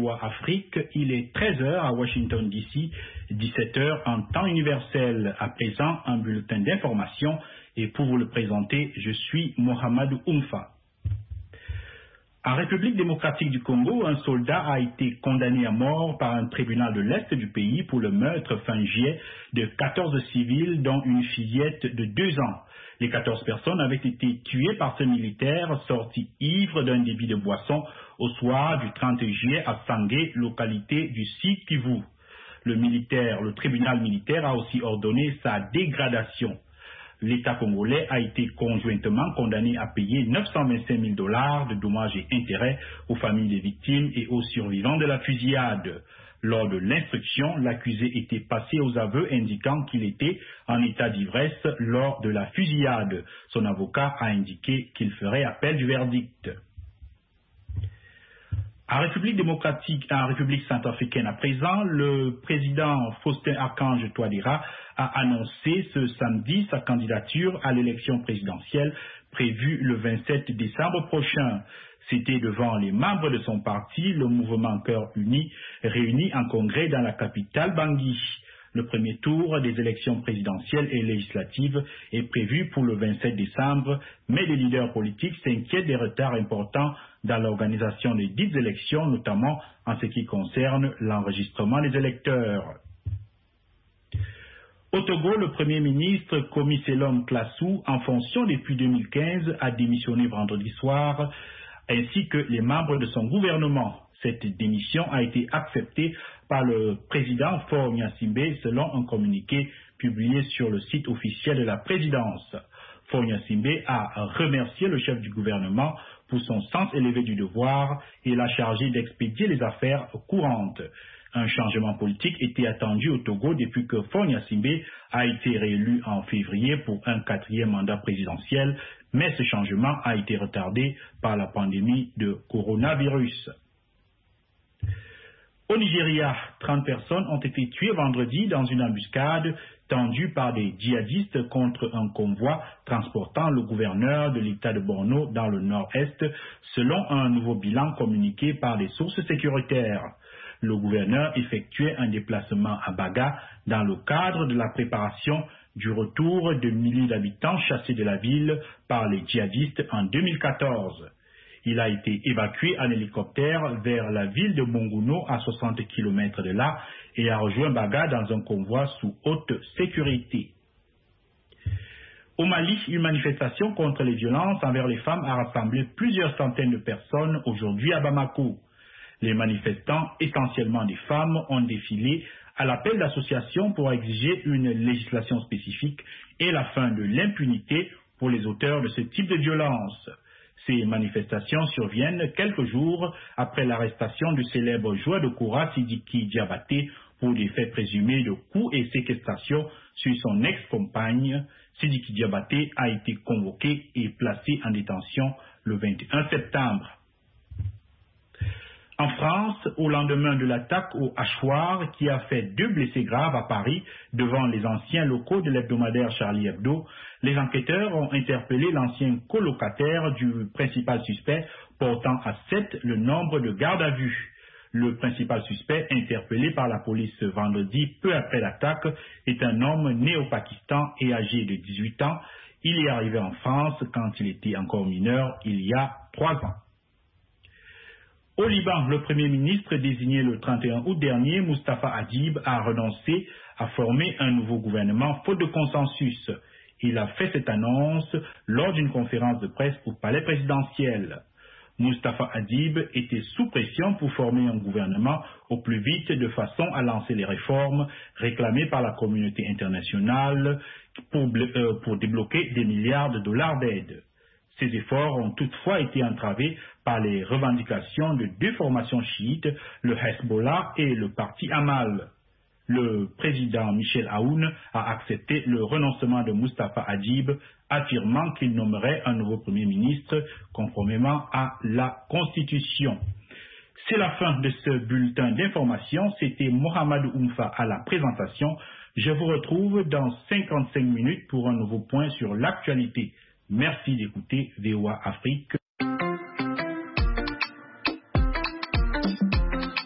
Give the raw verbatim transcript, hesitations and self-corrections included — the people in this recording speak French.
V O A Afrique, il est treize heures à Washington D C, dix-sept heures en temps universel. À présent, un bulletin d'information et pour vous le présenter, je suis Mohamedou Oumfa. En République démocratique du Congo, un soldat a été condamné à mort par un tribunal de l'Est du pays pour le meurtre fin juillet de quatorze civils dont une fillette de deux ans. Les quatorze personnes avaient été tuées par ce militaire sorti ivre d'un débit de boisson au soir du trente juillet à Sangué, localité du Sud Kivu. Le militaire, le tribunal militaire a aussi ordonné sa dégradation. L'État congolais a été conjointement condamné à payer neuf cent vingt-cinq mille dollars de dommages et intérêts aux familles des victimes et aux survivants de la fusillade. Lors de l'instruction, l'accusé était passé aux aveux indiquant qu'il était en état d'ivresse lors de la fusillade. Son avocat a indiqué qu'il ferait appel du verdict. En République démocratique, en République centrafricaine à présent, le président Faustin Archange Touadéra a annoncé ce samedi sa candidature à l'élection présidentielle prévue le vingt-sept décembre prochain. C'était devant les membres de son parti, le mouvement Cœur Uni, réunis en congrès dans la capitale Bangui. Le premier tour des élections présidentielles et législatives est prévu pour le vingt-sept décembre, mais les leaders politiques s'inquiètent des retards importants dans l'organisation des dites élections, notamment en ce qui concerne l'enregistrement des électeurs. Au Togo, le Premier ministre Komi Selom Klassou, en fonction depuis deux mille quinze, a démissionné vendredi soir, ainsi que les membres de son gouvernement. Cette démission a été acceptée par le président Faure Gnassingbé selon un communiqué publié sur le site officiel de la présidence. Faure Gnassingbé a remercié le chef du gouvernement pour son sens élevé du devoir et l'a chargé d'expédier les affaires courantes. Un changement politique était attendu au Togo depuis que Faure Gnassingbé a été réélu en février pour un quatrième mandat présidentiel, mais ce changement a été retardé par la pandémie de coronavirus. Au Nigeria, trente personnes ont été tuées vendredi dans une embuscade tendue par des djihadistes contre un convoi transportant le gouverneur de l'État de Borno dans le nord-est, selon un nouveau bilan communiqué par des sources sécuritaires. Le gouverneur effectuait un déplacement à Baga dans le cadre de la préparation du retour de milliers d'habitants chassés de la ville par les djihadistes en deux mille quatorze. Il a été évacué en hélicoptère vers la ville de Monguno à soixante kilomètres de là et a rejoint Baga dans un convoi sous haute sécurité. Au Mali, une manifestation contre les violences envers les femmes a rassemblé plusieurs centaines de personnes aujourd'hui à Bamako. Les manifestants, essentiellement des femmes, ont défilé à l'appel d'associations pour exiger une législation spécifique et la fin de l'impunité pour les auteurs de ce type de violence. Ces manifestations surviennent quelques jours après l'arrestation du célèbre joueur de Koura Sidiki Diabaté pour des faits présumés de coups et séquestration sur son ex-compagne. Sidiki Diabaté a été convoqué et placé en détention le vingt et un septembre. En France, au lendemain de l'attaque au hachoir qui a fait deux blessés graves à Paris devant les anciens locaux de l'hebdomadaire Charlie Hebdo, les enquêteurs ont interpellé l'ancien colocataire du principal suspect, portant à sept le nombre de gardes à vue. Le principal suspect, interpellé par la police vendredi peu après l'attaque, est un homme né au Pakistan et âgé de dix-huit ans. Il est arrivé en France quand il était encore mineur, il y a trois ans. Au Liban, le Premier ministre désigné le trente et un août dernier, Mustapha Hadib, a renoncé à former un nouveau gouvernement faute de consensus. Il a fait cette annonce lors d'une conférence de presse au palais présidentiel. Mustapha Hadib était sous pression pour former un gouvernement au plus vite de façon à lancer les réformes réclamées par la communauté internationale pour, euh, pour débloquer des milliards de dollars d'aide. Ces efforts ont toutefois été entravés par les revendications de deux formations chiites, le Hezbollah et le parti Amal. Le président Michel Aoun a accepté le renoncement de Mustapha Hadib, affirmant qu'il nommerait un nouveau Premier ministre conformément à la Constitution. C'est la fin de ce bulletin d'information. C'était Mohamedou Oumfa à la présentation. Je vous retrouve dans cinquante-cinq minutes pour un nouveau point sur l'actualité. Merci d'écouter V O A Afrique.